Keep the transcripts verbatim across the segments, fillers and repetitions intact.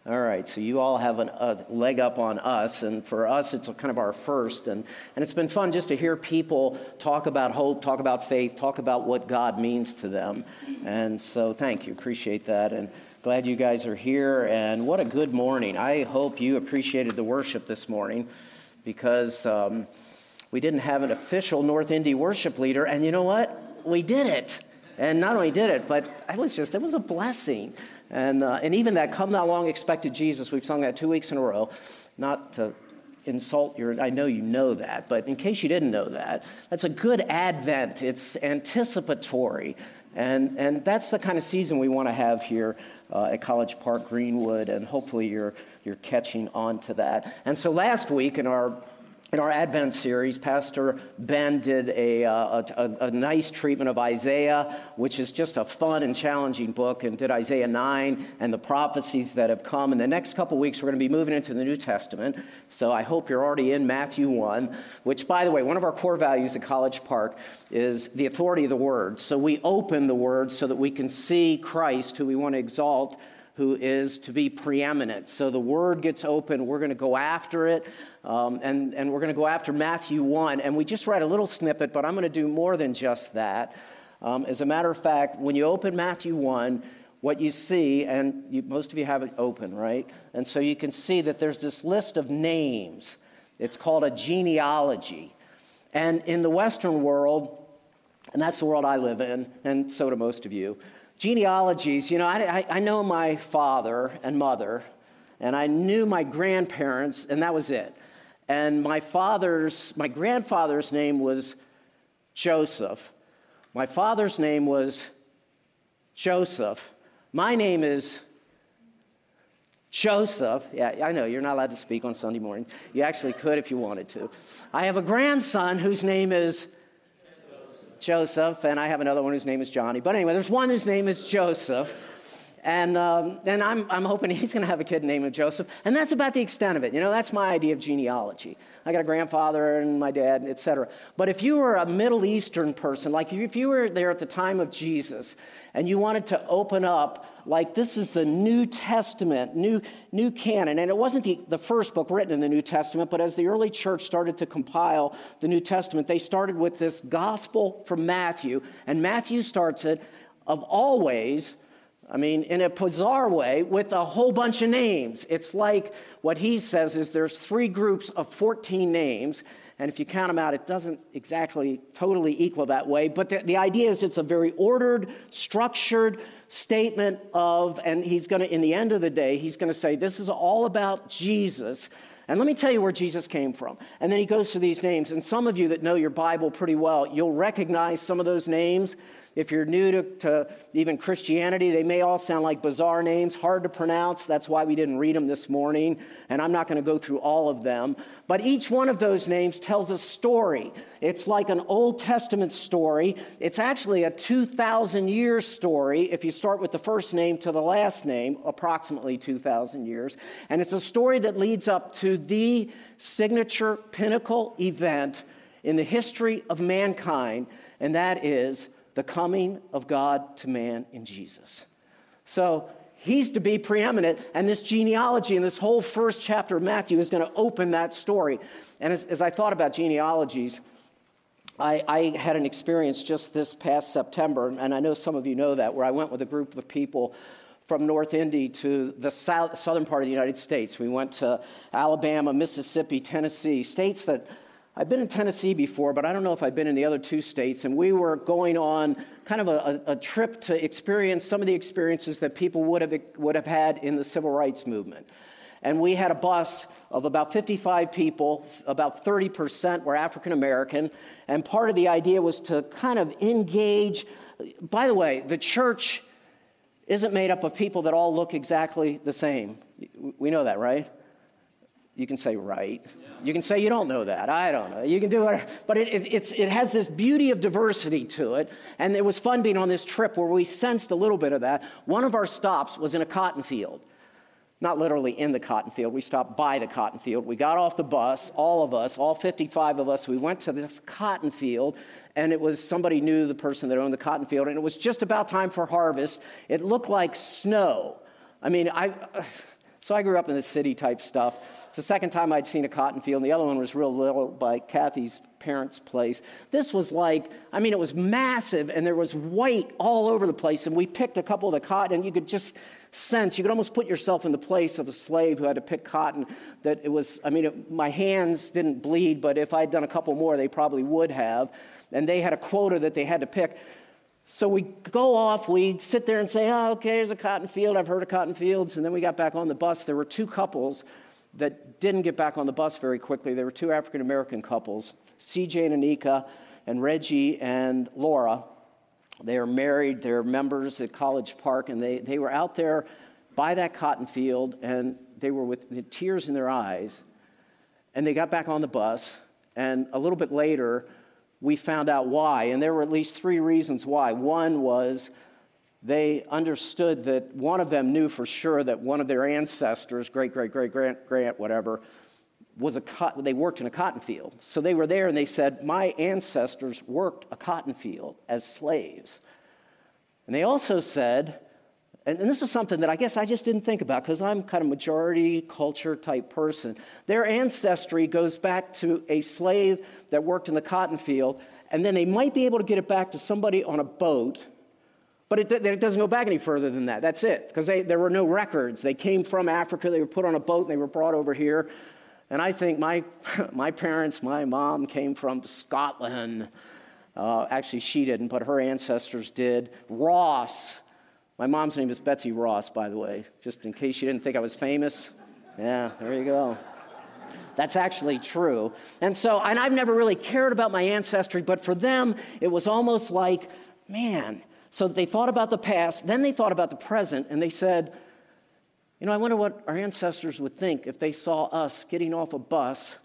All right, so you all have an, a leg up on us, and for us, it's kind of our first, and, and it's been fun just to hear people talk about hope, talk about faith, talk about what God means to them, and so thank you, appreciate that, and glad you guys are here, and what a good morning. I hope you appreciated the worship this morning, because um, we didn't have an official North Indy worship leader, and you know what? We did it, and not only did it, but it was just, it was a blessing. And uh, and even that Come Thou Long Expected Jesus, we've sung that two weeks in a row, not to insult your, I know you know that, but in case you didn't know that, that's a good Advent. It's anticipatory. And and that's the kind of season we want to have here uh, at College Park Greenwood, and hopefully you're you're catching on to that. And so last week in our In our Advent series, Pastor Ben did a, uh, a, a nice treatment of Isaiah, which is just a fun and challenging book, and did Isaiah nine and the prophecies that have come. In the next couple weeks, we're going to be moving into the New Testament, so I hope you're already in Matthew one, which, by the way, one of our core values at College Park is the authority of the Word. So we open the Word so that we can see Christ, who we want to exalt, who is to be preeminent. So the Word gets open, we're going to go after it, um, and, and we're going to go after Matthew one, and we just read a little snippet, but I'm going to do more than just that. Um, as a matter of fact, when you open Matthew one, what you see, and you, most of you have it open, right? And so you can see that there's this list of names. It's called a genealogy. And in the Western world, and that's the world I live in, and so do most of you, genealogies, you know, I, I know my father and mother, and I knew my grandparents, and that was it. And my father's, my grandfather's name was Joseph. My father's name was Joseph. My name is Joseph. Yeah, I know, you're not allowed to speak on Sunday morning. You actually could if you wanted to. I have a grandson whose name is Joseph, and I have another one whose name is Johnny. But anyway, there's one whose name is Joseph, and um, and I'm I'm hoping he's going to have a kid named Joseph, and that's about the extent of it. You know, that's my idea of genealogy. I got a grandfather and my dad, et cetera. But if you were a Middle Eastern person, like if you were there at the time of Jesus, and you wanted to open up, like this is the New Testament, new new canon, and it wasn't the, the first book written in the New Testament, but as the early church started to compile the New Testament, they started with this gospel from Matthew, and Matthew starts it, of always, I mean, in a bizarre way, with a whole bunch of names. It's like what he says is there's three groups of fourteen names, and if you count them out, it doesn't exactly totally equal that way, but the, the idea is it's a very ordered, structured statement of, and he's going to, in the end of the day, he's going to say, this is all about Jesus. And let me tell you where Jesus came from. And then he goes through these names. And some of you that know your Bible pretty well, you'll recognize some of those names. If you're new to, to even Christianity, they may all sound like bizarre names, hard to pronounce. That's why we didn't read them this morning. And I'm not going to go through all of them. But each one of those names tells a story. It's like an Old Testament story. It's actually a two thousand year story if you start with the first name to the last name, approximately two thousand years. And it's a story that leads up to the signature pinnacle event in the history of mankind, and that is the coming of God to man in Jesus. So he's to be preeminent, and this genealogy and this whole first chapter of Matthew is going to open that story. And as, as I thought about genealogies, I, I had an experience just this past September, and I know some of you know that, where I went with a group of people from North Indy to the south, southern part of the United States. We went to Alabama, Mississippi, Tennessee, states that I've been in Tennessee before, but I don't know if I've been in the other two states, and we were going on kind of a, a, a trip to experience some of the experiences that people would have would have had in the civil rights movement. And we had a bus of about fifty-five people, about thirty percent were African American, and part of the idea was to kind of engage. By the way, the church isn't made up of people that all look exactly the same. We know that, right? You can say right. Yeah. You can say you don't know that. I don't know. You can do whatever. But it, it, it's, it has this beauty of diversity to it. And it was fun being on this trip where we sensed a little bit of that. One of our stops was in a cotton field. Not literally in the cotton field. We stopped by the cotton field. We got off the bus, all of us, all fifty-five of us. We went to this cotton field, and it was somebody knew the person that owned the cotton field, and it was just about time for harvest. It looked like snow. I mean, I... So I grew up in the city type stuff. It's the second time I'd seen a cotton field, and the other one was real little by Kathy's parents' place. This was like, I mean, it was massive, and there was white all over the place, and we picked a couple of the cotton, and you could just sense, you could almost put yourself in the place of a slave who had to pick cotton, that it was, I mean, it, my hands didn't bleed, but if I'd done a couple more, they probably would have, and they had a quota that they had to pick. So we go off, we sit there and say, oh, okay, there's a cotton field. I've heard of cotton fields. And then we got back on the bus. There were two couples that didn't get back on the bus very quickly. They were two African-American couples, C J and Anika, and Reggie and Laura. They are married. They're members at College Park. And they, they were out there by that cotton field, and they were with the tears in their eyes. And they got back on the bus. And a little bit later, we found out why, and there were at least three reasons why. One was they understood that one of them knew for sure that one of their ancestors, great, great, great, grant, grant, whatever, was a cotton, they worked in a cotton field. So they were there and they said, my ancestors worked a cotton field as slaves. And they also said, and, and this is something that I guess I just didn't think about because I'm kind of majority culture type person. Their ancestry goes back to a slave that worked in the cotton field, and then they might be able to get it back to somebody on a boat, but it, it doesn't go back any further than that. That's it, because there were no records. They came from Africa, they were put on a boat, and they were brought over here. And I think my, my parents, my mom came from Scotland. Uh, actually, she didn't, but her ancestors did. Ross. My mom's name is Betsy Ross, by the way, just in case you didn't think I was famous. Yeah, there you go. That's actually true. And so, and I've never really cared about my ancestry, but for them, it was almost like, man. So they thought about the past, then they thought about the present, and they said, you know, I wonder what our ancestors would think if they saw us getting off a bus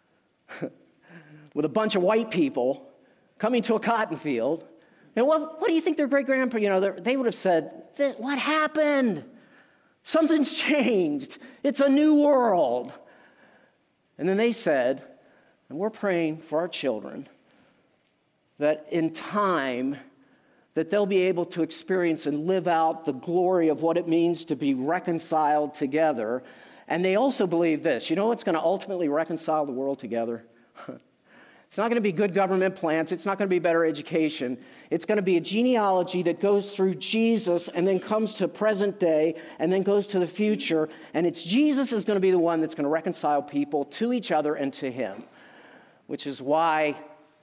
with a bunch of white people coming to a cotton field. And what, what do you think their great-grandpa, you know, they would have said, what happened? Something's changed. It's a new world. And then they said, and we're praying for our children, that in time, that they'll be able to experience and live out the glory of what it means to be reconciled together. And they also believe this, you know what's going to ultimately reconcile the world together? It's not going to be good government plans. It's not going to be better education. It's going to be a genealogy that goes through Jesus and then comes to present day and then goes to the future. And it's Jesus is going to be the one that's going to reconcile people to each other and to him, which is why,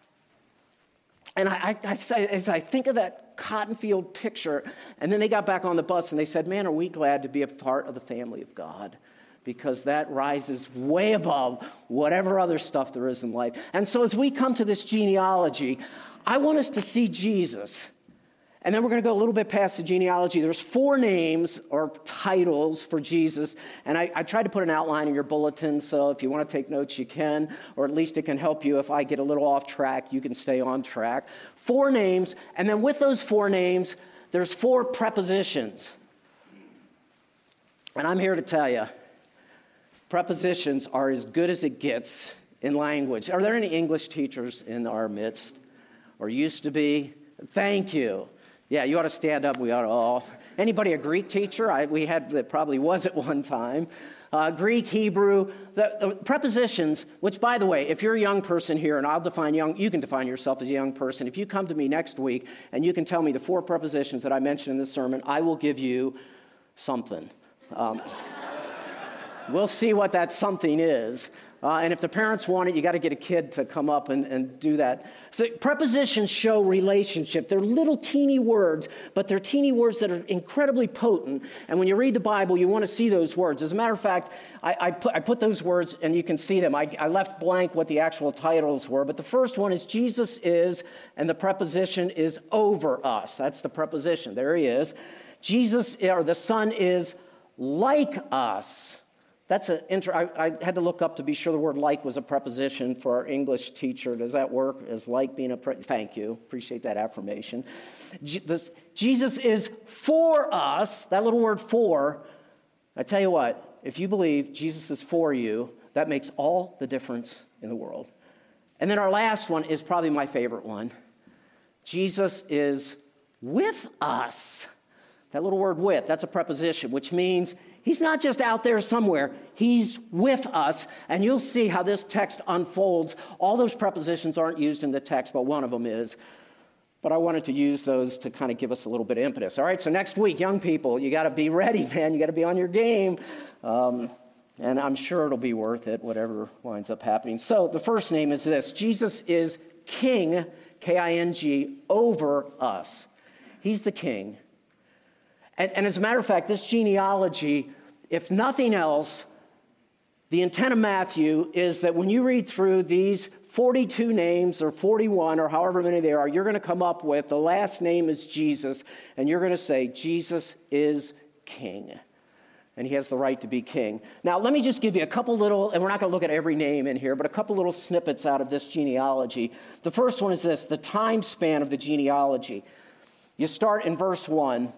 and I, I, I, as I think of that cotton field picture, and then they got back on the bus and they said, man, are we glad to be a part of the family of God? Because that rises way above whatever other stuff there is in life. And so as we come to this genealogy, I want us to see Jesus. And then we're going to go a little bit past the genealogy. There's four names or titles for Jesus. And I, I tried to put an outline in your bulletin, so if you want to take notes, you can. Or at least it can help you. If I get a little off track, you can stay on track. Four names. And then with those four names, there's four prepositions. And I'm here to tell you, prepositions are as good as it gets in language. Are there any English teachers in our midst? Or used to be? Thank you. Yeah, you ought to stand up. We ought to all. Anybody a Greek teacher? I, we had that probably was at one time. Uh, Greek, Hebrew, the, the prepositions, which, by the way, if you're a young person here, and I'll define young, you can define yourself as a young person. If you come to me next week and you can tell me the four prepositions that I mentioned in this sermon, I will give you something. Um, We'll see what that something is. Uh, and if the parents want it, you got to get a kid to come up and, and do that. So prepositions show relationship. They're little teeny words, but they're teeny words that are incredibly potent. And when you read the Bible, you want to see those words. As a matter of fact, I, I, put, I put those words, and you can see them. I, I left blank what the actual titles were. But the first one is Jesus is, and the preposition is over us. That's the preposition. There he is. Jesus, or the Son, is like us. That's an inter- I, I had to look up to be sure the word like was a preposition for our English teacher. Does that work? Is like being a pre- Thank you. Appreciate that affirmation. Je- this, Jesus is for us. That little word for, I tell you what, if you believe Jesus is for you, that makes all the difference in the world. And then our last one is probably my favorite one. Jesus is with us. That little word with, that's a preposition, which means He's not just out there somewhere. He's with us, and you'll see how this text unfolds. All those prepositions aren't used in the text, but one of them is. But I wanted to use those to kind of give us a little bit of impetus. All right, so next week, young people, you got to be ready, man. You got to be on your game. Um, and I'm sure it'll be worth it, whatever winds up happening. So the first name is this. Jesus is King, K I N G, over us. He's the king. And, and as a matter of fact, this genealogy, if nothing else, the intent of Matthew is that when you read through these forty-two names or forty-one or however many they are, you're going to come up with the last name is Jesus, and you're going to say, Jesus is king, and he has the right to be king. Now, let me just give you a couple little, and we're not going to look at every name in here, but a couple little snippets out of this genealogy. The first one is this, the time span of the genealogy. You start in verse one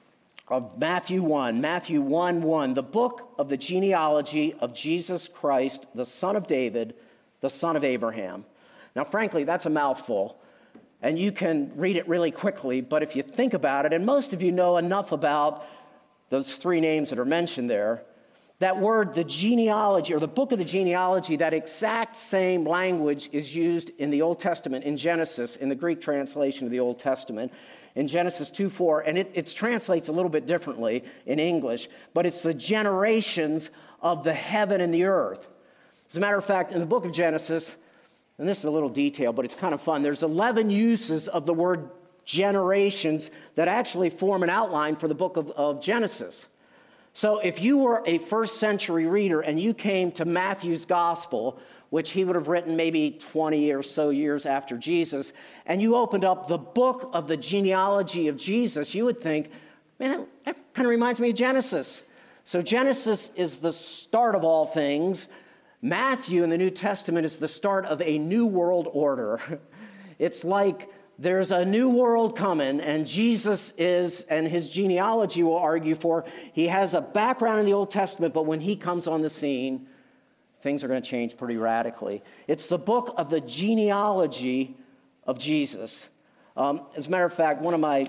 of Matthew one, Matthew one one, the book of the genealogy of Jesus Christ, the son of David, the son of Abraham. Now, frankly, that's a mouthful, and you can read it really quickly, but if you think about it, and most of you know enough about those three names that are mentioned there, that word, the genealogy, or the book of the genealogy, that exact same language is used in the Old Testament, in Genesis, in the Greek translation of the Old Testament, in Genesis two four, and it, it translates a little bit differently in English, but it's the generations of the heaven and the earth. As a matter of fact, in the book of Genesis, and this is a little detail, but it's kind of fun, there's eleven uses of the word generations that actually form an outline for the book of, of Genesis. So if you were a first century reader and you came to Matthew's gospel, which he would have written maybe twenty or so years after Jesus, and you opened up the book of the genealogy of Jesus, you would think, man, that kind of reminds me of Genesis. So Genesis is the start of all things. Matthew in the New Testament is the start of a new world order. It's like there's a new world coming, and Jesus is, and his genealogy will argue for, he has a background in the Old Testament, but when he comes on the scene, things are going to change pretty radically. It's the book of the genealogy of Jesus. Um, as a matter of fact, one of my,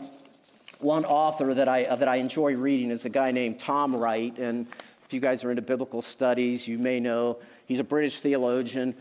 one author that I, uh, that I enjoy reading is a guy named Tom Wright, and if you guys are into biblical studies, you may know he's a British theologian.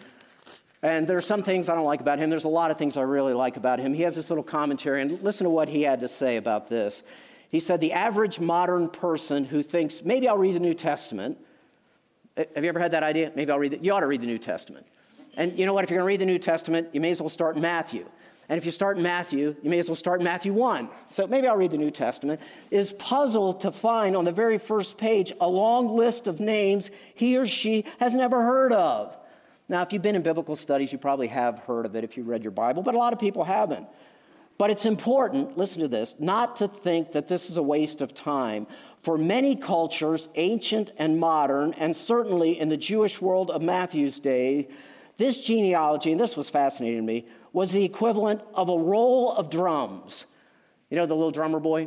And there are some things I don't like about him. There's a lot of things I really like about him. He has this little commentary, and listen to what he had to say about this. He said, the average modern person who thinks, maybe I'll read the New Testament. Have you ever had that idea? Maybe I'll read it. You ought to read the New Testament. And you know what? If you're going to read the New Testament, you may as well start in Matthew. And if you start in Matthew, you may as well start in Matthew one. So maybe I'll read the New Testament. Is puzzled to find on the very first page a long list of names he or she has never heard of. Now, if you've been in biblical studies, you probably have heard of it if you read your Bible, but a lot of people haven't. But it's important, listen to this, not to think that this is a waste of time. For many cultures, ancient and modern, and certainly in the Jewish world of Matthew's day, this genealogy, and this was fascinating to me, was the equivalent of a roll of drums. You know the little drummer boy?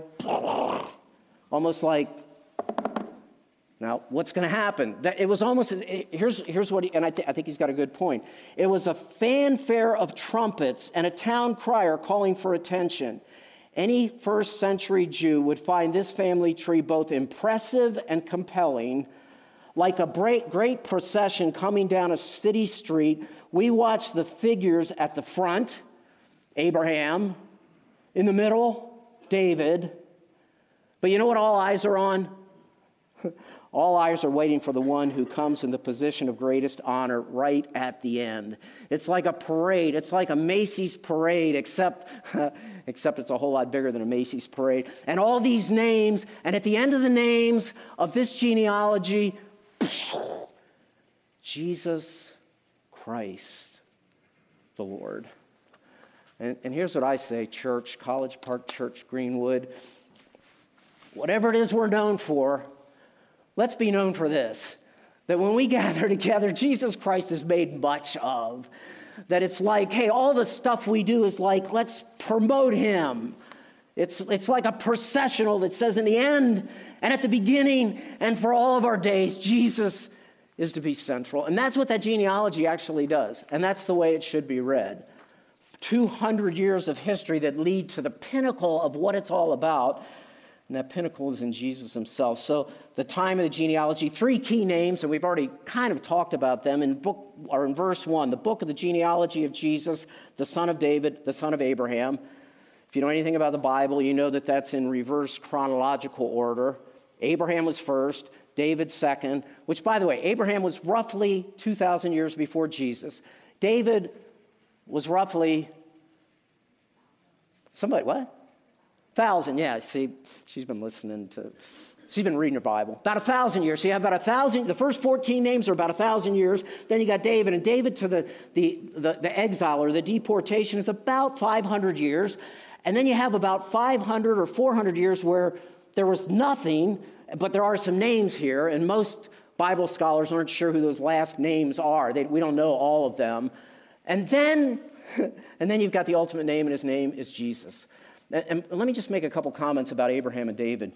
Almost like, now, what's going to happen? That it was almost, here's, here's what he, and I, th- I think he's got a good point. It was a fanfare of trumpets and a town crier calling for attention. Any first century Jew would find this family tree both impressive and compelling. Like a great, great procession coming down a city street, we watch the figures at the front, Abraham, in the middle, David. But you know what all eyes are on? All eyes are waiting for the one who comes in the position of greatest honor right at the end. It's like a parade. It's like a Macy's parade, except, except it's a whole lot bigger than a Macy's parade. And all these names, and at the end of the names of this genealogy, Jesus Christ, the Lord. And, and here's what I say, church, College Park Church, Greenwood. Whatever it is we're known for, let's be known for this, that when we gather together, Jesus Christ is made much of. That it's like, hey, all the stuff we do is like, let's promote him. It's, it's like a processional that says in the end and at the beginning and for all of our days, Jesus is to be central. And that's what that genealogy actually does. And that's the way it should be read. two hundred years of history that lead to the pinnacle of what it's all about. And that pinnacle is in Jesus himself. So the time of the genealogy, three key names, and we've already kind of talked about them in book or in verse one, the book of the genealogy of Jesus, the son of David, the son of Abraham. If you know anything about the Bible, you know that that's in reverse chronological order. Abraham was first, David second, which, by the way, Abraham was roughly two thousand years before Jesus. David was roughly, somebody, what? Thousand, yeah, see, she's been listening to, she's been reading her Bible. About a thousand years. So you have about a thousand, the first fourteen names are about a thousand years. Then you got David, and David to the, the, the, the exile or the deportation is about five hundred years. And then you have about five hundred or four hundred years where there was nothing, but there are some names here, and most Bible scholars aren't sure who those last names are. They, we don't know all of them. And then, and then you've got the ultimate name, and his name is Jesus. And let me just make a couple comments about Abraham and David.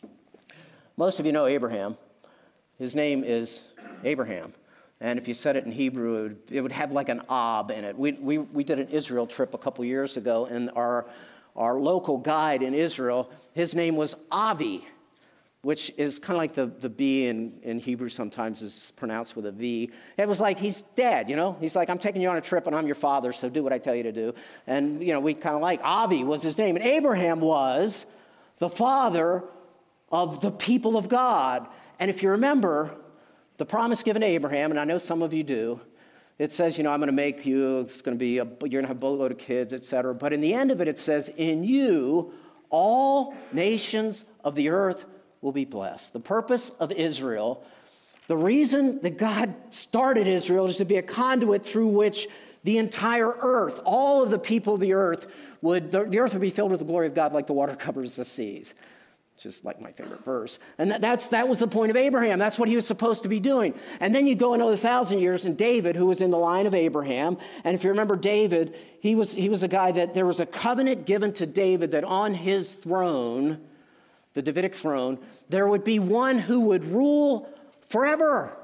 Most of you know Abraham. His name is Abraham. And if you said it in Hebrew, it would, it would have like an ob in it. We, we, we did an Israel trip a couple years ago, and our, our local guide in Israel, his name was Avi, which is kind of like the, the B in, in Hebrew sometimes is pronounced with a V. It was like, he's dad, you know? He's like, I'm taking you on a trip, and I'm your father, so do what I tell you to do. And, you know, we kind of like, Avi was his name. And Abraham was the father of the people of God. And if you remember, the promise given to Abraham, and I know some of you do, it says, you know, I'm going to make you, it's going to be, a, you're going to have a boatload of kids, et cetera. But in the end of it, it says, in you, all nations of the earth will be blessed. The purpose of Israel, the reason that God started Israel is to be a conduit through which the entire earth, all of the people of the earth, would, the, the earth would be filled with the glory of God like the water covers the seas. Just like my favorite verse. And that, that's, that was the point of Abraham. That's what he was supposed to be doing. And then you go another thousand years, and David, who was in the line of Abraham, and if you remember David, he was, he was a guy that there was a covenant given to David that on his throne, the Davidic throne, there would be one who would rule forever,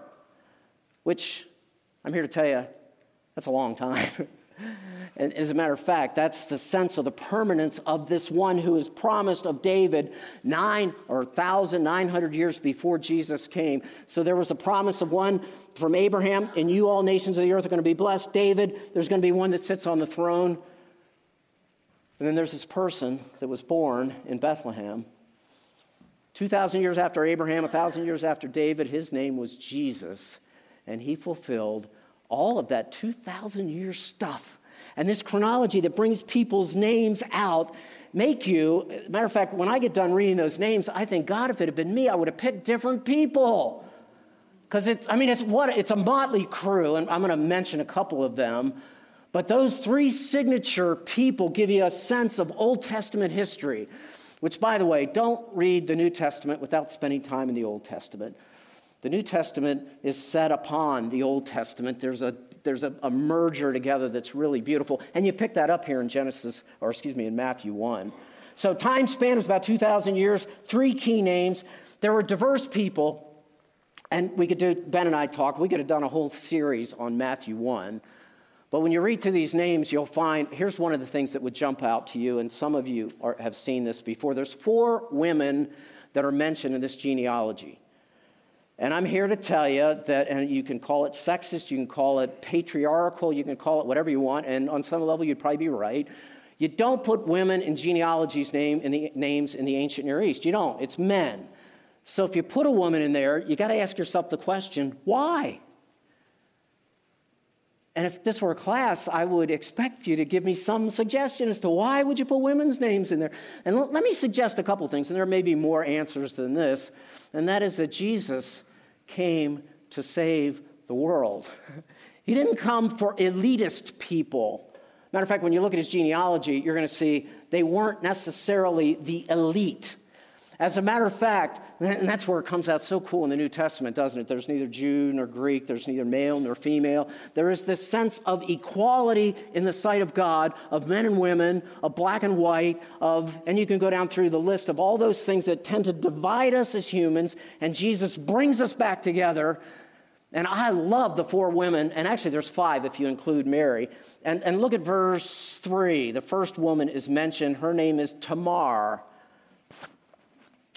which I'm here to tell you, that's a long time. And as a matter of fact, that's the sense of the permanence of this one who is promised of David nine or one thousand nine hundred years before Jesus came. So there was a promise of one from Abraham, and you all nations of the earth are going to be blessed. David, there's going to be one that sits on the throne. And then there's this person that was born in Bethlehem. two thousand years after Abraham, one thousand years after David, his name was Jesus. And he fulfilled all of that two thousand year stuff. And this chronology that brings people's names out make you, matter of fact, when I get done reading those names, I think, God, if it had been me, I would have picked different people. Because it's, I mean, it's what it's a motley crew, and I'm going to mention a couple of them. But those three signature people give you a sense of Old Testament history, which, by the way, don't read the New Testament without spending time in the Old Testament. The New Testament is set upon the Old Testament. There's a there's a, a merger together that's really beautiful. And you pick that up here in Genesis, or excuse me, in Matthew one. So time span was about two thousand years, three key names. There were diverse people, and we could do, Ben and I talked, we could have done a whole series on Matthew one. But when you read through these names, you'll find, here's one of the things that would jump out to you, and some of you are, have seen this before. There's four women that are mentioned in this genealogy. And I'm here to tell you that, and you can call it sexist, you can call it patriarchal, you can call it whatever you want, and on some level you'd probably be right. You don't put women in genealogies name in the names in the ancient Near East. You don't. It's men. So if you put a woman in there, you got to ask yourself the question, why? And if this were a class, I would expect you to give me some suggestion as to why would you put women's names in there. And l- let me suggest a couple things, and there may be more answers than this, and that is that Jesus came to save the world. He didn't come for elitist people. Matter of fact, when you look at his genealogy, you're going to see they weren't necessarily the elite. As a matter of fact, and that's where it comes out so cool in the New Testament, doesn't it? There's neither Jew nor Greek. There's neither male nor female. There is this sense of equality in the sight of God, of men and women, of black and white, of, and you can go down through the list of all those things that tend to divide us as humans, and Jesus brings us back together. And I love the four women, and actually there's five if you include Mary. And, and look at verse three. The first woman is mentioned. Her name is Tamar.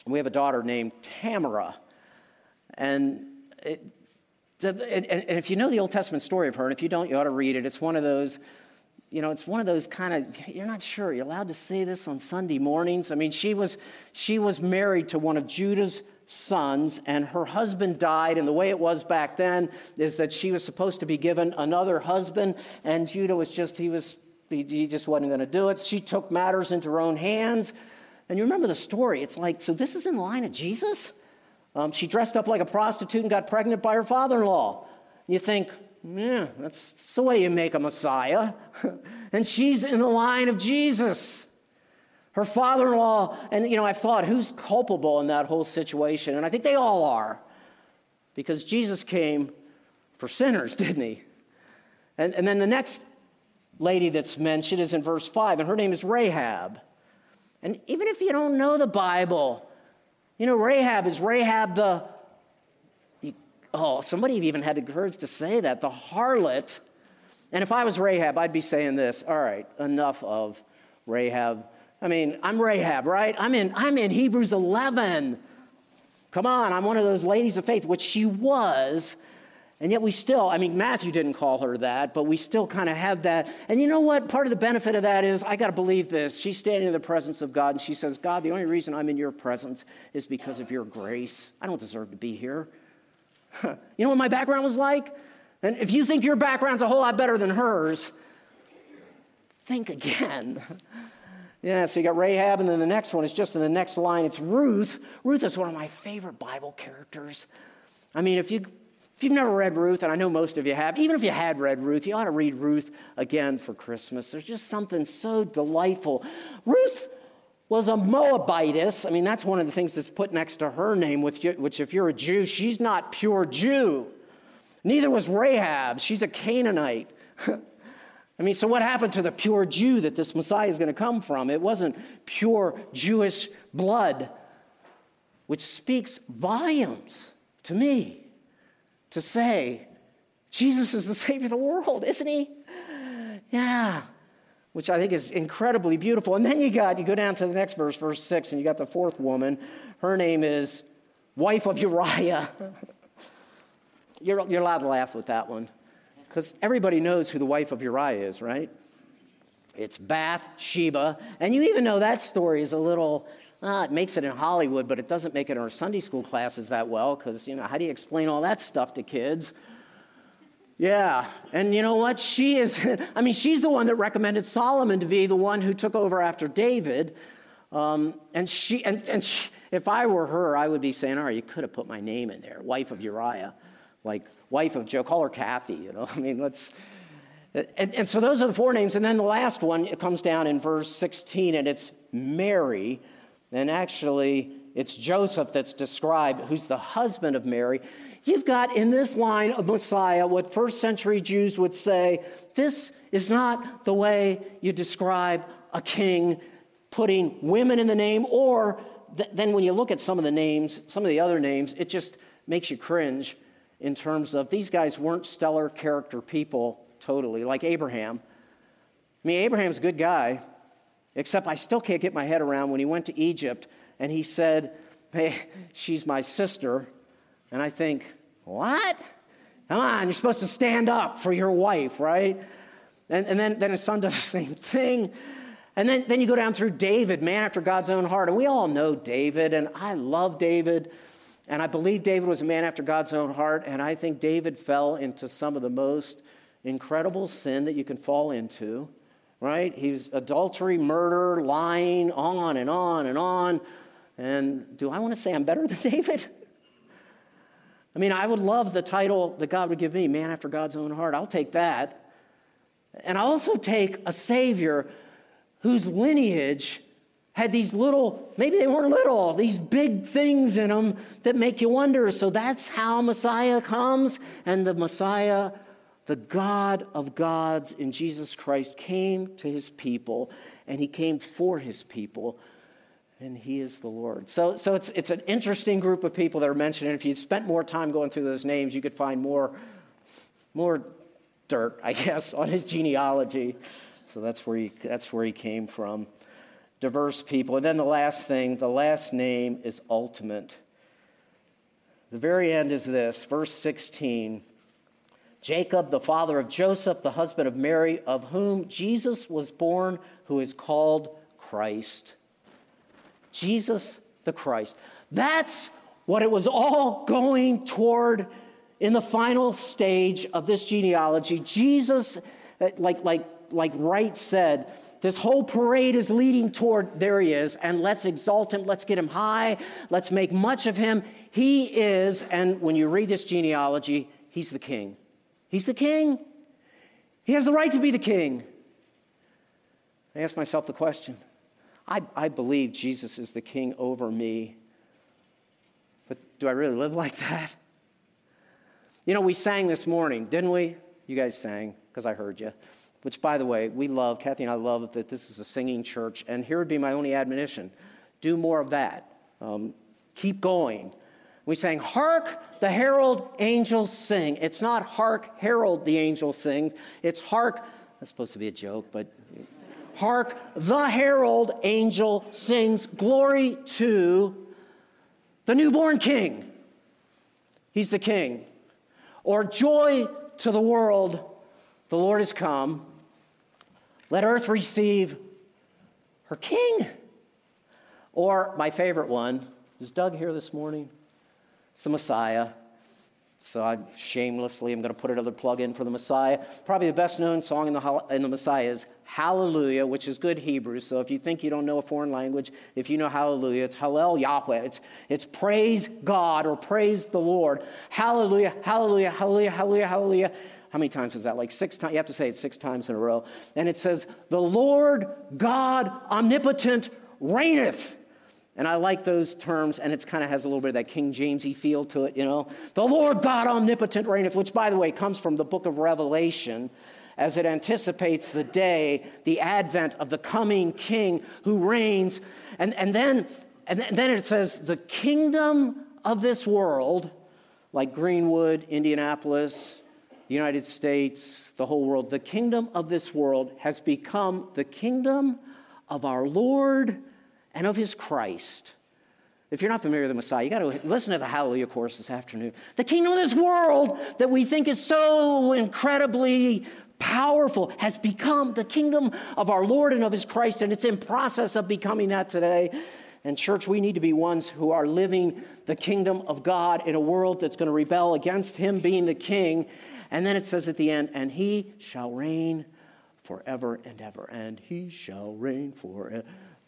We have a daughter named Tamara. And, it, and, and if you know the Old Testament story of her, and if you don't, you ought to read it. It's one of those, you know, it's one of those kind of, you're not sure, you're allowed to say this on Sunday mornings. I mean, she was she was married to one of Judah's sons, and her husband died, and the way it was back then is that she was supposed to be given another husband, and Judah was just, he was, he, he just wasn't going to do it. She took matters into her own hands. And you remember the story. It's like, so this is in the line of Jesus? Um, she dressed up like a prostitute and got pregnant by her father-in-law. You think, yeah, that's, that's the way you make a Messiah. And she's in the line of Jesus. Her father-in-law, and you know, I've thought, who's culpable in that whole situation? And I think they all are. Because Jesus came for sinners, didn't he? And, and then the next lady that's mentioned is in verse five, and her name is Rahab. And even if you don't know the Bible, you know, Rahab is Rahab the, you, oh, somebody even had the courage to say that, the harlot. And if I was Rahab, I'd be saying this, all right, enough of Rahab. I mean, I'm Rahab, right? I'm in, I'm in Hebrews eleven. Come on, I'm one of those ladies of faith, which she was. And yet we still, I mean, Matthew didn't call her that, but we still kind of have that. And you know what? Part of the benefit of that is, I got to believe this. She's standing in the presence of God, and she says, God, the only reason I'm in your presence is because of your grace. I don't deserve to be here. You know what my background was like? And if you think your background's a whole lot better than hers, think again. Yeah, so you got Rahab, and then the next one is just in the next line. It's Ruth. Ruth is one of my favorite Bible characters. I mean, if you... If you've never read Ruth, and I know most of you have, even if you had read Ruth, you ought to read Ruth again for Christmas. There's just something so delightful. Ruth was a Moabitess. I mean, that's one of the things that's put next to her name, which if you're a Jew, she's not pure Jew. Neither was Rahab. She's a Canaanite. I mean, so what happened to the pure Jew that this Messiah is going to come from? It wasn't pure Jewish blood, which speaks volumes to me. To say, Jesus is the Savior of the world, isn't he? Yeah, which I think is incredibly beautiful. And then you got, you go down to the next verse, verse six, and you got the fourth woman. Her name is wife of Uriah. You're, you're allowed to laugh with that one, because everybody knows who the wife of Uriah is, right? It's Bathsheba. And you even know that story is a little... Uh, it makes it in Hollywood, but it doesn't make it in our Sunday school classes that well, because, you know, how do you explain all that stuff to kids? Yeah, and you know what? She is, I mean, she's the one that recommended Solomon to be the one who took over after David. Um, and she, and, and she, if I were her, I would be saying, all right, you could have put my name in there, wife of Uriah, like wife of Joe, call her Kathy, you know? I mean, let's... And, and so those are the four names, and then the last one, it comes down in verse sixteen, and it's Mary. And actually, it's Joseph that's described, who's the husband of Mary. You've got in this line of Messiah what first century Jews would say, this is not the way you describe a king, putting women in the name, or th- then when you look at some of the names, some of the other names, it just makes you cringe in terms of these guys weren't stellar character people totally, like Abraham. I mean, Abraham's a good guy. Except I still can't get my head around when he went to Egypt and he said, hey, she's my sister. And I think, what? Come on, you're supposed to stand up for your wife, right? And, and then, then his son does the same thing. And then, then you go down through David, man after God's own heart. And we all know David, and I love David. And I believe David was a man after God's own heart. And I think David fell into some of the most incredible sin that you can fall into. Right? He's adultery, murder, lying, on and on and on. And do I want to say I'm better than David? I mean, I would love the title that God would give me, man after God's own heart. I'll take that. And I also take a Savior whose lineage had these little, maybe they weren't little, these big things in them that make you wonder. So that's how Messiah comes. And the Messiah, the God of gods in Jesus Christ, came to his people, and he came for his people, and he is the Lord. So, so it's it's an interesting group of people that are mentioned, and if you'd spent more time going through those names, you could find more, more dirt, I guess, on his genealogy. So that's where he that's where he came from. diverse people. And then the last thing, the last name is ultimate. The very end is this, verse sixteen. Jacob, the father of Joseph, the husband of Mary, of whom Jesus was born, who is called Christ. Jesus the Christ. That's what it was all going toward in the final stage of this genealogy. Jesus, like, like, like Wright said, this whole parade is leading toward, there he is, and let's exalt him, let's get him high, let's make much of him. He is, and when you read this genealogy, he's the king. He's the king. He has the right to be the king. I ask myself the question, I, I believe Jesus is the king over me, but do I really live like that? You know, we sang this morning, didn't we? You guys sang, because I heard you. Which, by the way, we love, Kathy and I love that this is a singing church, and here would be my only admonition. Do more of that. Um, keep going. We sang, hark, the herald angels sing. It's not hark, herald the angels sing. It's hark, that's supposed to be a joke, but hark, the herald angel sings glory to the newborn king. He's the king. Or joy to the world, the Lord has come. Let earth receive her king. Or my favorite one, is Doug here this morning? It's the Messiah. So I shamelessly am going to put another plug in for the Messiah. Probably the best known song in the, in the Messiah is Hallelujah, which is good Hebrew. So if you think you don't know a foreign language, if you know Hallelujah, it's Hallel Yahweh. It's, it's praise God or praise the Lord. Hallelujah, hallelujah, hallelujah, hallelujah, hallelujah. How many times is that? Like six times? You have to say it six times in a row. And it says, the Lord God omnipotent reigneth. And I like those terms, and it kind of has a little bit of that King Jamesy feel to it, you know. The Lord God omnipotent reigneth, which, by the way, comes from the book of Revelation, as it anticipates the day, the advent of the coming king who reigns. And, and, then, and then it says, the kingdom of this world, like Greenwood, Indianapolis, the United States, the whole world, the kingdom of this world has become the kingdom of our Lord and of his Christ. If you're not familiar with the Messiah, you got to listen to the Hallelujah chorus this afternoon. The kingdom of this world that we think is so incredibly powerful has become the kingdom of our Lord and of his Christ, and it's in process of becoming that today. And church, we need to be ones who are living the kingdom of God in a world that's going to rebel against him being the king. And then it says at the end, and he shall reign forever and ever, and he shall reign forever.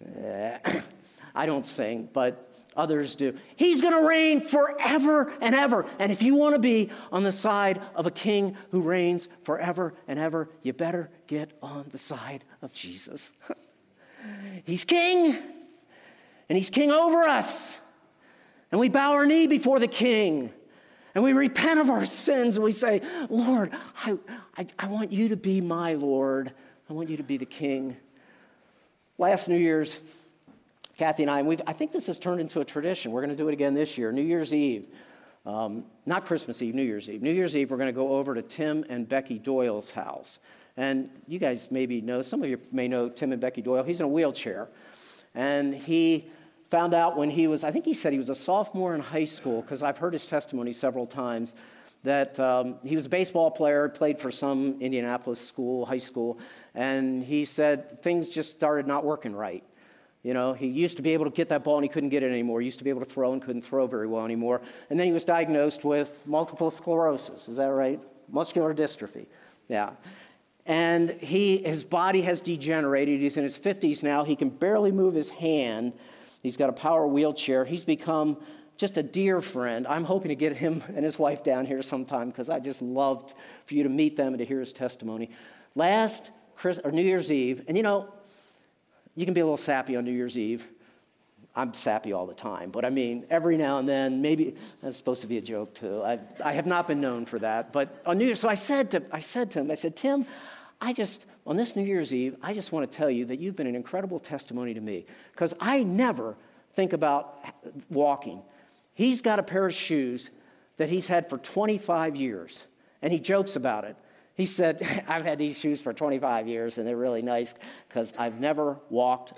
I don't sing, but others do. He's going to reign forever and ever. And if you want to be on the side of a king who reigns forever and ever, you better get on the side of Jesus. He's king, and he's king over us. And we bow our knee before the king, and we repent of our sins, and we say, Lord, I, I, I want you to be my Lord. I want you to be the king. Last New Year's, Kathy and I, and we've, I think this has turned into a tradition. We're going to do it again this year, New Year's Eve. Um, not Christmas Eve, New Year's Eve. New Year's Eve, we're going to go over to Tim and Becky Doyle's house. And you guys maybe know, some of you may know Tim and Becky Doyle. He's in a wheelchair. And he found out when he was, I think he said he was a sophomore in high school, because I've heard his testimony several times, that um, he was a baseball player, played for some Indianapolis school, high school, and he said things just started not working right. You know, he used to be able to get that ball and he couldn't get it anymore. He used to be able to throw and couldn't throw very well anymore. And then he was diagnosed with multiple sclerosis. Is that right? Muscular dystrophy. Yeah. And he, his body has degenerated. He's in his fifties now. He can barely move his hand. He's got a power wheelchair. He's become just a dear friend. I'm hoping to get him and his wife down here sometime, because I just loved for you to meet them and to hear his testimony. Last Chris, or New Year's Eve, and you know, you can be a little sappy on New Year's Eve. I'm sappy all the time, but I mean, every now and then, maybe that's supposed to be a joke too. I, I have not been known for that, but on New Year's, so I said to, I said to him, I said, Tim, I just, on this New Year's Eve, I just want to tell you that you've been an incredible testimony to me, because I never think about walking. He's got a pair of shoes that he's had for twenty-five years, and he jokes about it. He said, I've had these shoes for twenty-five years, and they're really nice because I've never walked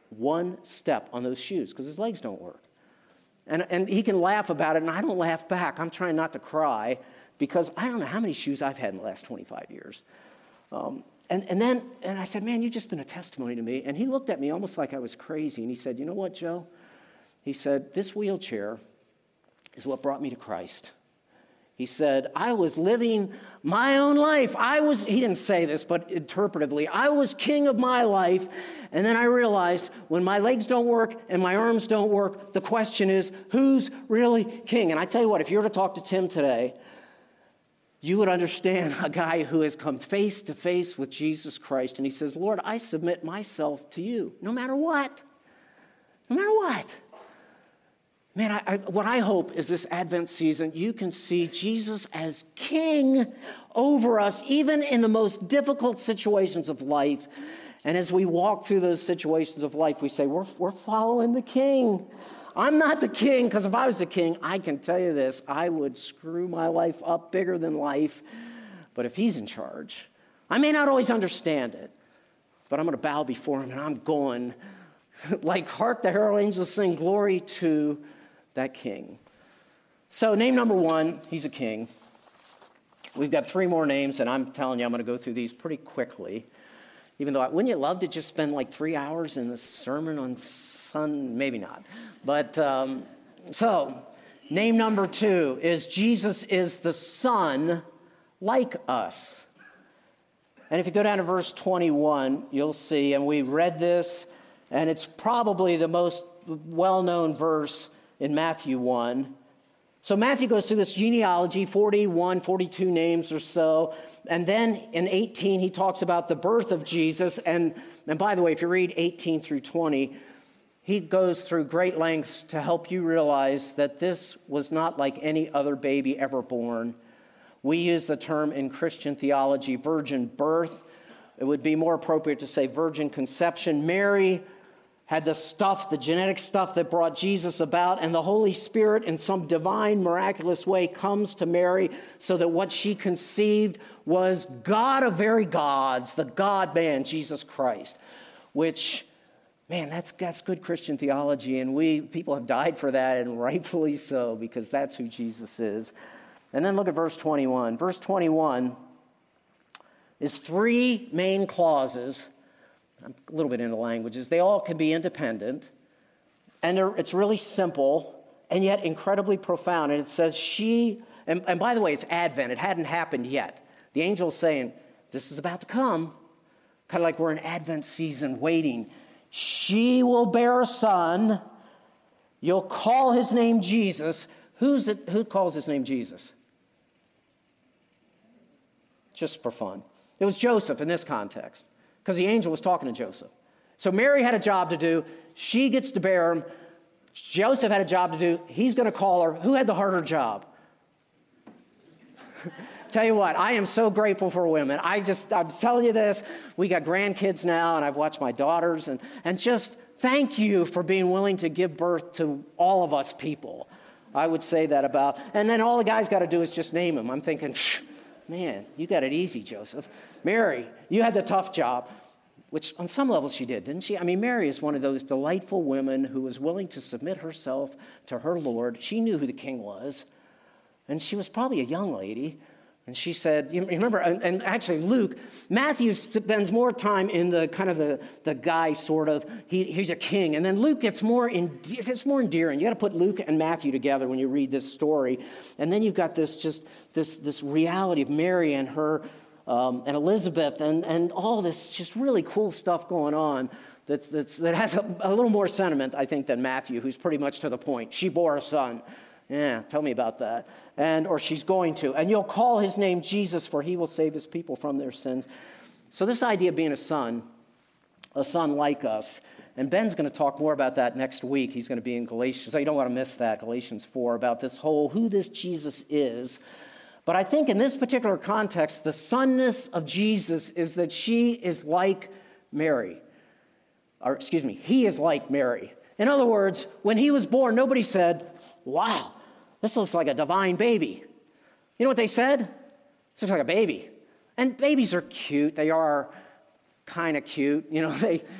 one step on those shoes because his legs don't work. And, and he can laugh about it, and I don't laugh back. I'm trying not to cry because I don't know how many shoes I've had in the last twenty-five years. Um, and, and then and I said, man, you've just been a testimony to me. And he looked at me almost like I was crazy, and he said, you know what, Joe? He said, this wheelchair is what brought me to Christ. He said, I was living my own life. I was, he didn't say this, but interpretively, I was king of my life. And then I realized when my legs don't work and my arms don't work, the question is, who's really king? And I tell you what, if you were to talk to Tim today, you would understand a guy who has come face to face with Jesus Christ. And he says, Lord, I submit myself to you, no matter what. No matter what. Man, I, I, what I hope is this Advent season, you can see Jesus as king over us, even in the most difficult situations of life. And as we walk through those situations of life, we say, we're, we're following the king. I'm not the king, because if I was the king, I can tell you this, I would screw my life up bigger than life. But if he's in charge, I may not always understand it, but I'm going to bow before him, and I'm going, like, hark the herald angels sing, glory to that king. So name number one, he's a king. We've got three more names, and I'm telling you, I'm going to go through these pretty quickly. Even though, I, wouldn't you love to just spend like three hours in the sermon on Sun? Maybe not. But, um, so, name number two is Jesus is the Son like us. And if you go down to verse twenty-one, you'll see, and we read this, and it's probably the most well-known verse in Matthew one. So Matthew goes through this genealogy, forty-one, forty-two names or so. And then in eighteen, he talks about the birth of Jesus. And, and by the way, if you read eighteen through twenty, he goes through great lengths to help you realize that this was not like any other baby ever born. We use the term in Christian theology, virgin birth. It would be more appropriate to say virgin conception. Mary had the stuff, the genetic stuff that brought Jesus about, and the Holy Spirit in some divine, miraculous way comes to Mary so that what she conceived was God of very gods, the God-man, Jesus Christ, which, man, that's, that's good Christian theology, and we, people have died for that, and rightfully so, because that's who Jesus is. And then look at verse twenty-one. Verse twenty-one is three main clauses. I'm a little bit into languages. They all can be independent, and it's really simple, and yet incredibly profound. And it says she, and, and by the way, it's Advent. It hadn't happened yet. The angel's saying, this is about to come, kind of like we're in Advent season waiting. She will bear a son. You'll call his name Jesus. Who's it, who calls his name Jesus? Just for fun. It was Joseph in this context, because the angel was talking to Joseph. So Mary had a job to do. She gets to bear him. Joseph had a job to do. He's going to call her. Who had the harder job? Tell you what, I am so grateful for women. I just, I'm telling you this. We got grandkids now, and I've watched my daughters. And, and just thank you for being willing to give birth to all of us people. I would say that about. And then all the guy's got to do is just name him. I'm thinking, man, you got it easy, Joseph. Mary, you had the tough job, which on some level she did, didn't she? I mean, Mary is one of those delightful women who was willing to submit herself to her Lord. She knew who the king was, and she was probably a young lady. And she said, you remember, and, and actually Luke, Matthew spends more time in the kind of the, the guy sort of, he, he's a king. And then Luke gets more, in, it's more endearing. You got to put Luke and Matthew together when you read this story. And then you've got this just, this, this reality of Mary and her, um, and Elizabeth and, and all this just really cool stuff going on that's, that's, that has a, a little more sentiment, I think, than Matthew, who's pretty much to the point. She bore a son. Yeah, tell me about that. And or she's going to. And you'll call his name Jesus, for he will save his people from their sins. So this idea of being a son, a son like us, and Ben's going to talk more about that next week. He's going to be in Galatians, so you don't want to miss that, Galatians four, about this whole who this Jesus is. But I think in this particular context, the sonness of Jesus is that she is like Mary. Or excuse me, he is like Mary. In other words, when he was born, nobody said, wow, this looks like a divine baby. You know what they said? This looks like a baby. And babies are cute. They are kind of cute. You know, they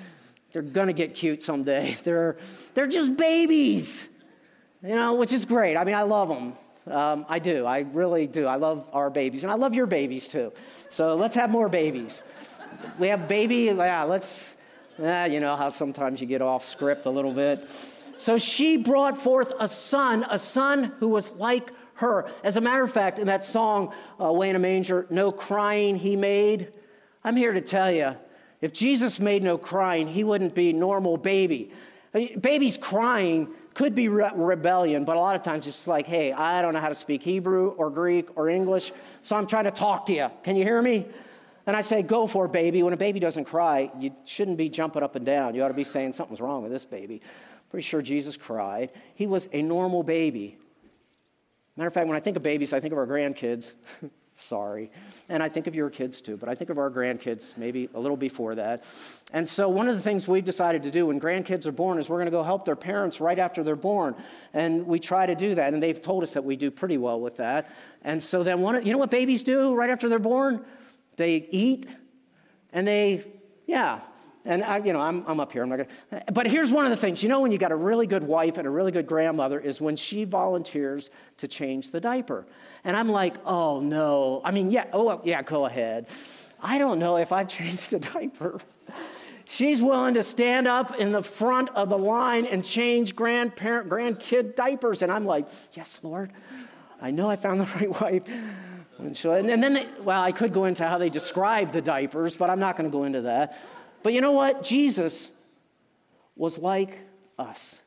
They're going to get cute someday. They're, they're just babies, you know, which is great. I mean, I love them. Um, I do. I really do. I love our babies, and I love your babies, too. So let's have more babies. We have baby, yeah, let's, yeah, you know how sometimes you get off script a little bit. So she brought forth a son, a son who was like her. As a matter of fact, in that song, uh, Away in a Manger, no crying he made, I'm here to tell you, if Jesus made no crying, he wouldn't be normal baby. I mean, babies crying could be re- rebellion, but a lot of times it's like, hey, I don't know how to speak Hebrew or Greek or English, so I'm trying to talk to you. Can you hear me? And I say, go for it, baby. When a baby doesn't cry, you shouldn't be jumping up and down. You ought to be saying something's wrong with this baby. Pretty sure Jesus cried. He was a normal baby. Matter of fact, when I think of babies, I think of our grandkids. Sorry. And I think of your kids too, but I think of our grandkids maybe a little before that. And so one of the things we've decided to do when grandkids are born is we're going to go help their parents right after they're born. And we try to do that, and they've told us that we do pretty well with that. And so then one, you know what babies do right after they're born? They eat, and they, yeah. And, I, you know, I'm, I'm up here. I'm not gonna, but here's one of the things. You know when you got a really good wife and a really good grandmother is when she volunteers to change the diaper. And I'm like, oh, no. I mean, yeah, oh, well, yeah, go ahead. I don't know if I've changed a diaper. She's willing to stand up in the front of the line and change grandparent, grandkid diapers. And I'm like, yes, Lord, I know I found the right wife. And, so, and then, they, well, I could go into how they describe the diapers, but I'm not going to go into that. But you know what? Jesus was like us.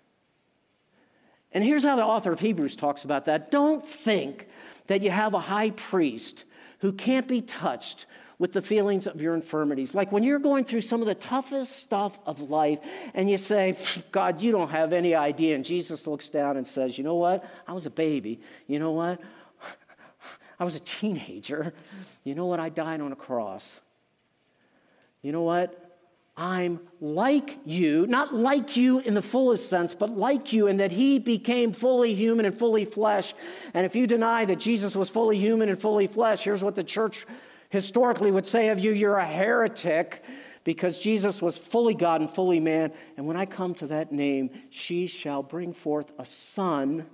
And here's how the author of Hebrews talks about that. Don't think that you have a high priest who can't be touched with the feelings of your infirmities. Like when you're going through some of the toughest stuff of life and you say, God, you don't have any idea. And Jesus looks down and says, you know what? I was a baby. You know what? I was a teenager. You know what? I died on a cross. You know what? I'm like you, not like you in the fullest sense, but like you in that he became fully human and fully flesh. And if you deny that Jesus was fully human and fully flesh, here's what the church historically would say of you: you're a heretic, because Jesus was fully God and fully man. And when I come to that name, she shall bring forth a son.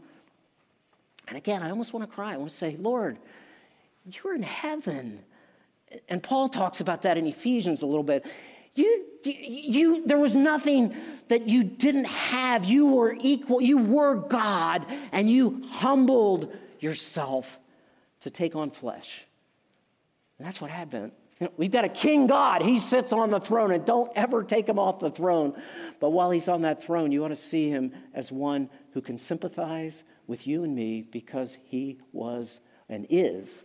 And again, I almost want to cry. I want to say, Lord, you're in heaven. And Paul talks about that in Ephesians a little bit. You, you, there was nothing that you didn't have. You were equal. You were God, and you humbled yourself to take on flesh. And that's what happened. You know, we've got a king God. He sits on the throne, and don't ever take him off the throne. But while he's on that throne, you ought to see him as one who can sympathize with you and me because he was and is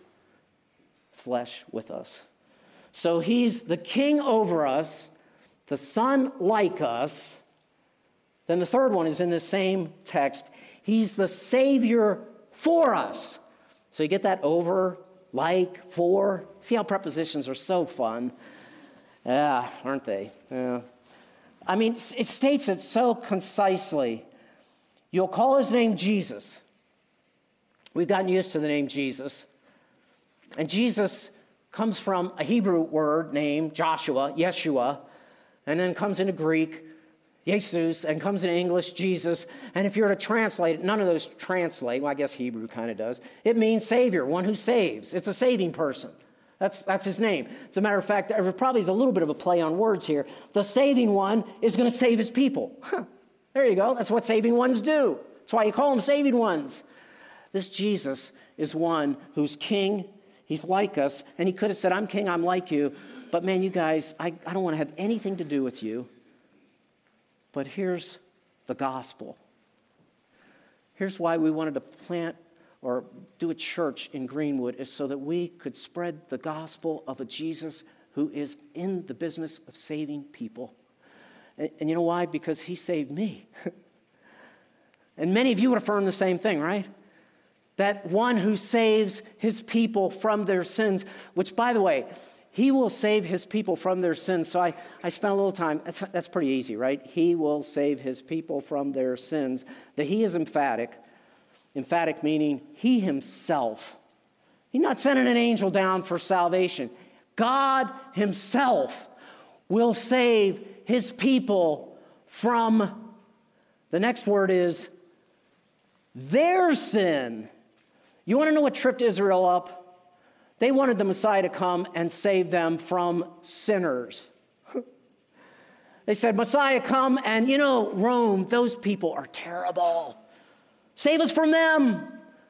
flesh with us. So he's the king over us, the son like us. Then the third one is in the same text. He's the Savior for us. So you get that over, like, for. See how prepositions are so fun? Yeah, aren't they? Yeah. I mean, it states it so concisely. You'll call his name Jesus. We've gotten used to the name Jesus. And Jesus comes from a Hebrew word named Joshua, Yeshua, and then comes into Greek, Jesus, and comes into English, Jesus. And if you were to translate it, none of those translate. Well, I guess Hebrew kind of does. It means Savior, one who saves. It's a saving person. That's, that's his name. As a matter of fact, there probably is a little bit of a play on words here. The saving one is going to save his people. Huh. There you go. That's what saving ones do. That's why you call them saving ones. This Jesus is one who's king. He's like us, and he could have said, I'm king, I'm like you, but man, you guys, I, I don't want to have anything to do with you. But here's the gospel. Here's why we wanted to plant or do a church in Greenwood, is so that we could spread the gospel of a Jesus who is in the business of saving people. And, and you know why? Because he saved me. And many of you would affirm the same thing, right? That one who saves his people from their sins, which, by the way, he will save his people from their sins. So I, I spent a little time, that's, that's pretty easy, right? He will save his people from their sins. The he is emphatic. Emphatic meaning he himself. He's not sending an angel down for salvation. God himself will save his people from, the next word is, their sin. You want to know what tripped Israel up? They wanted the Messiah to come and save them from sinners. They said, Messiah, come, and you know, Rome, those people are terrible. Save us from them.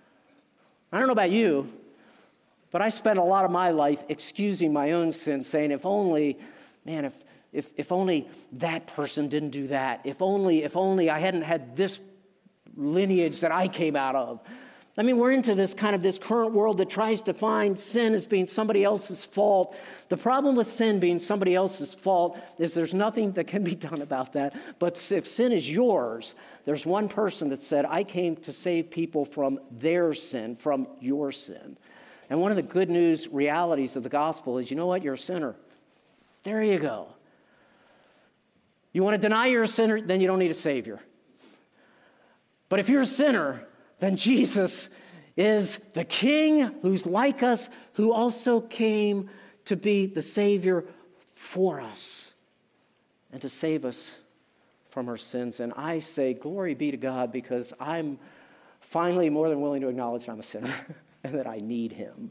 I don't know about you, but I spent a lot of my life excusing my own sins, saying, if only, man, if if if only that person didn't do that. If only, if only I hadn't had this lineage that I came out of. I mean, we're into this kind of this current world that tries to find sin as being somebody else's fault. The problem with sin being somebody else's fault is there's nothing that can be done about that. But if sin is yours, there's one person that said, I came to save people from their sin, from your sin. And one of the good news realities of the gospel is, you know what? You're a sinner. There you go. You want to deny you're a sinner? Then you don't need a Savior. But if you're a sinner, then Jesus is the King who's like us, who also came to be the Savior for us and to save us from our sins. And I say, glory be to God, because I'm finally more than willing to acknowledge I'm a sinner and that I need him.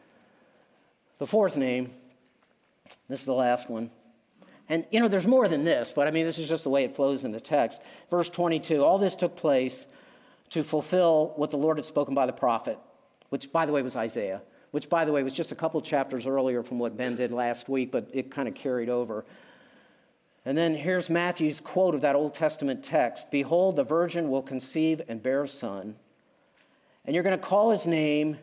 The fourth name, this is the last one. And, you know, there's more than this, but I mean, this is just the way it flows in the text. Verse twenty-two, all this took place to fulfill what the Lord had spoken by the prophet, which, by the way, was Isaiah, which, by the way, was just a couple chapters earlier from what Ben did last week, but it kind of carried over. And then here's Matthew's quote of that Old Testament text. Behold, the virgin will conceive and bear a son, and you're going to call his name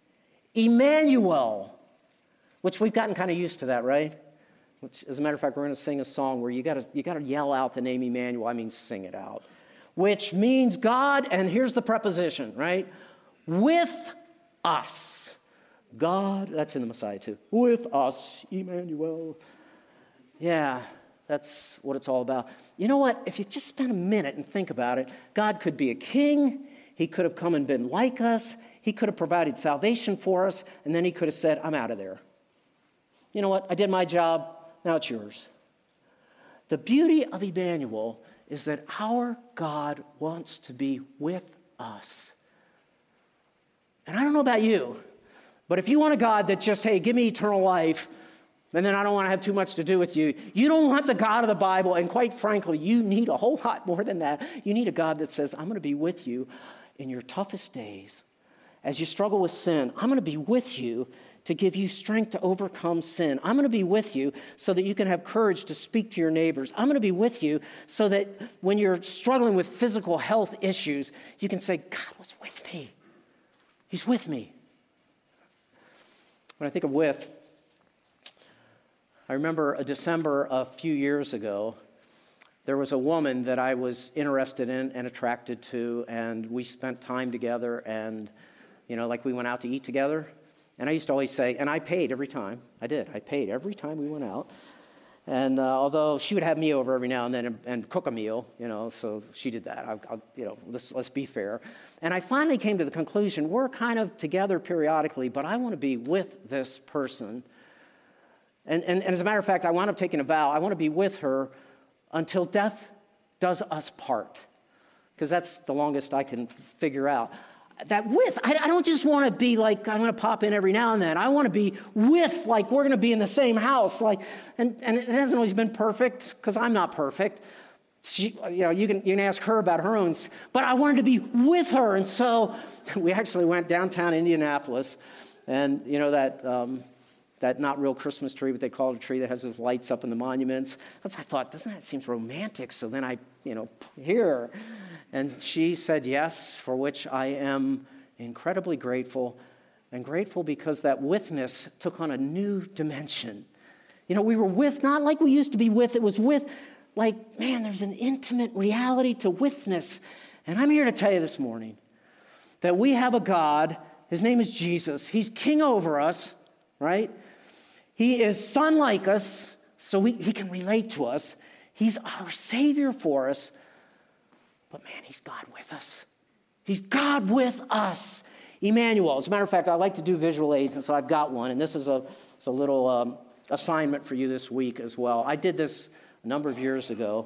Emmanuel, which we've gotten kind of used to that, right? Which, as a matter of fact, we're going to sing a song where you got to you got to yell out the name Emmanuel. I mean, sing it out. Which means God, and here's the preposition, right? With us. God, that's in the Messiah too. With us, Emmanuel. Yeah, that's what it's all about. You know what? If you just spend a minute and think about it, God could be a king. He could have come and been like us. He could have provided salvation for us. And then he could have said, I'm out of there. You know what? I did my job. Now it's yours. The beauty of Emmanuel is that our God wants to be with us. And I don't know about you, but if you want a God that just, hey, give me eternal life, and then I don't want to have too much to do with you, you don't want the God of the Bible, and quite frankly, you need a whole lot more than that. You need a God that says, I'm going to be with you in your toughest days. As you struggle with sin, I'm going to be with you to give you strength to overcome sin. I'm going to be with you so that you can have courage to speak to your neighbors. I'm going to be with you so that when you're struggling with physical health issues, you can say, God was with me. He's with me. When I think of with, I remember a December a few years ago, there was a woman that I was interested in and attracted to, and we spent time together, and, you know, like we went out to eat together. And I used to always say, and I paid every time. I did. I paid every time we went out. And uh, although she would have me over every now and then and, and cook a meal, you know, so she did that. I, I, you know, let's, let's be fair. And I finally came to the conclusion, we're kind of together periodically, but I want to be with this person. And, and, and as a matter of fact, I wound up taking a vow. I want to be with her until death does us part, because that's the longest I can figure out. That with, I, I don't just want to be like, I'm going to pop in every now and then. I want to be with, like, we're going to be in the same house. Like, and, and it hasn't always been perfect, because I'm not perfect. She, you know, you can, you can ask her about her own, but I wanted to be with her. And so we actually went downtown Indianapolis, and, you know, that um, that not real Christmas tree, but they call it a tree that has those lights up in the monuments. That's, I thought, doesn't that seem romantic? So then I, you know, here. And she said yes, for which I am incredibly grateful, and grateful because that witness took on a new dimension. You know, we were with, not like we used to be with, it was with, like, man, there's an intimate reality to witness. And I'm here to tell you this morning that we have a God, his name is Jesus. He's king over us, right? He is son like us, so we, he can relate to us. He's our Savior for us. But man, he's God with us. He's God with us. Emmanuel. As a matter of fact, I like to do visual aids, and so I've got one. And this is a, it's a little um, assignment for you this week as well. I did this a number of years ago.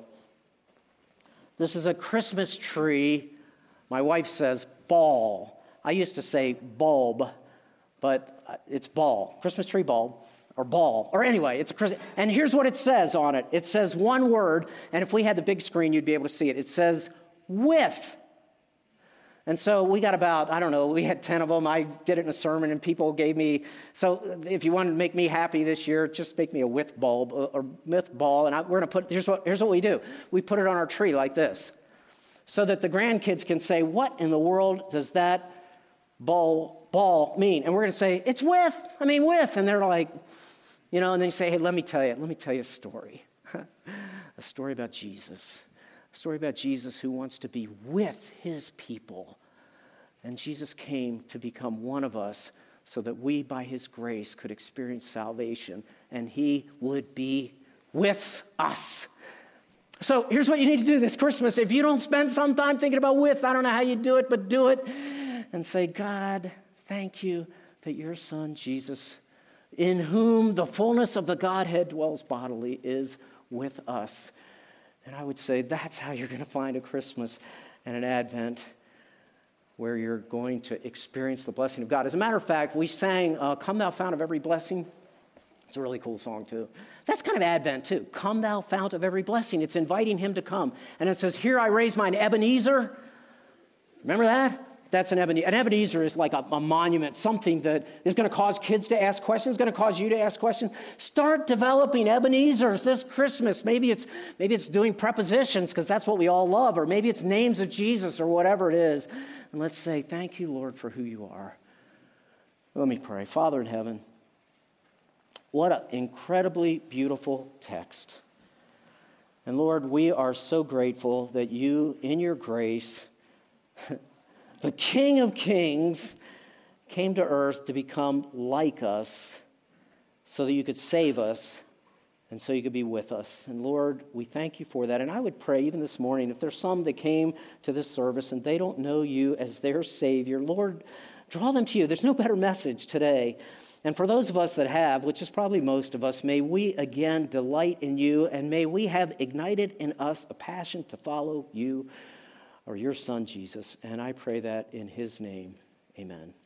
This is a Christmas tree. My wife says ball. I used to say bulb, but it's ball. Christmas tree bulb or ball. Or anyway, it's a Christmas. And here's what it says on it. It says one word, and if we had the big screen, you'd be able to see it. It says with. And so we got about, I don't know, we had ten of them. I did it in a sermon, and people gave me, so if you wanted to make me happy this year, just make me a with bulb or with ball. And I, we're going to put, here's what, here's what we do. We put it on our tree like this so that the grandkids can say, what in the world does that ball, ball mean? And we're going to say, it's with, I mean with. And they're like, you know, and then you say, hey, let me tell you, let me tell you a story. A story about Jesus. A story about Jesus who wants to be with his people. And Jesus came to become one of us so that we, by his grace, could experience salvation. And he would be with us. So here's what you need to do this Christmas. If you don't spend some time thinking about with, I don't know how you do it, but do it. And say, God, thank you that your son, Jesus, in whom the fullness of the Godhead dwells bodily, is with us. And I would say that's how you're going to find a Christmas and an Advent where you're going to experience the blessing of God. As a matter of fact, we sang, uh, Come Thou Fount of Every Blessing. It's a really cool song, too. That's kind of Advent, too. Come Thou Fount of Every Blessing. It's inviting him to come. And it says, here I raise mine Ebenezer. Remember that? That's an Ebenezer. An Ebenezer is like a, a monument, something that is going to cause kids to ask questions, going to cause you to ask questions. Start developing Ebenezers this Christmas. Maybe it's maybe it's doing prepositions because that's what we all love, or maybe it's names of Jesus or whatever it is. And let's say, thank you, Lord, for who you are. Let me pray. Father in heaven, what an incredibly beautiful text. And Lord, we are so grateful that you, in your grace, the King of Kings, came to earth to become like us so that you could save us and so you could be with us. And Lord, we thank you for that. And I would pray even this morning, if there's some that came to this service and they don't know you as their Savior, Lord, draw them to you. There's no better message today. And for those of us that have, which is probably most of us, may we again delight in you, and may we have ignited in us a passion to follow you or your son, Jesus. And I pray that in his name, amen.